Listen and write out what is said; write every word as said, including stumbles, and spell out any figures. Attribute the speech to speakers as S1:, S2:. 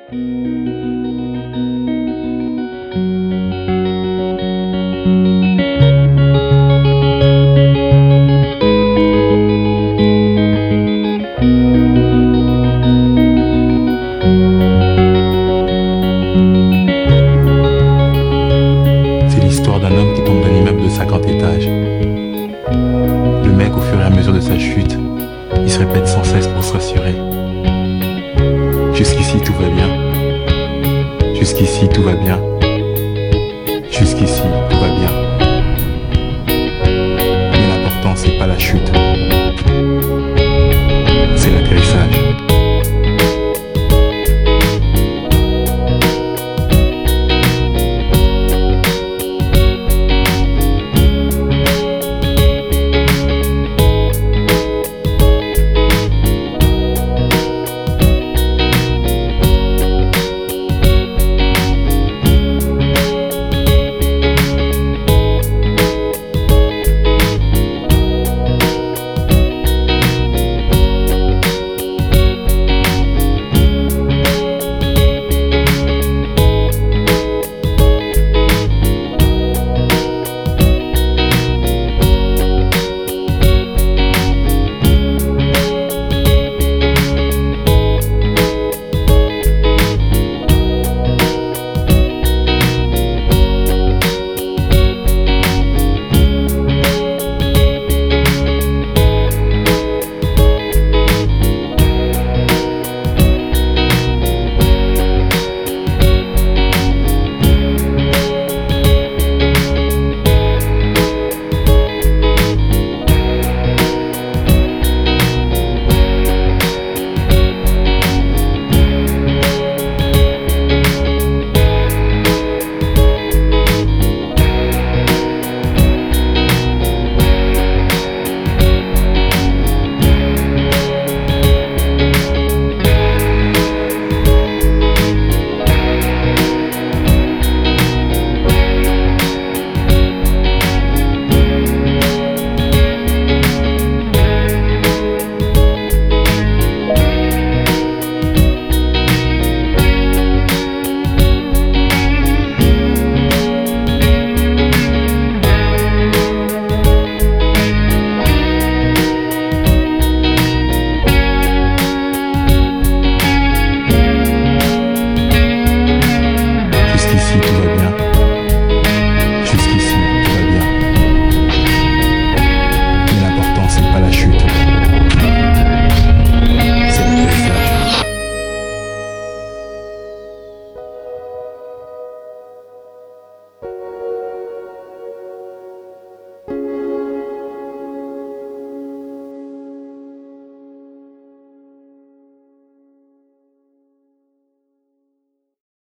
S1: C'est l'histoire d'un homme qui tombe d'un immeuble de cinquante étages. Le mec, au fur et à mesure de sa chute, il se répète sans cesse pour se rassurer. Jusqu'ici tout va bien. Jusqu'ici tout va bien.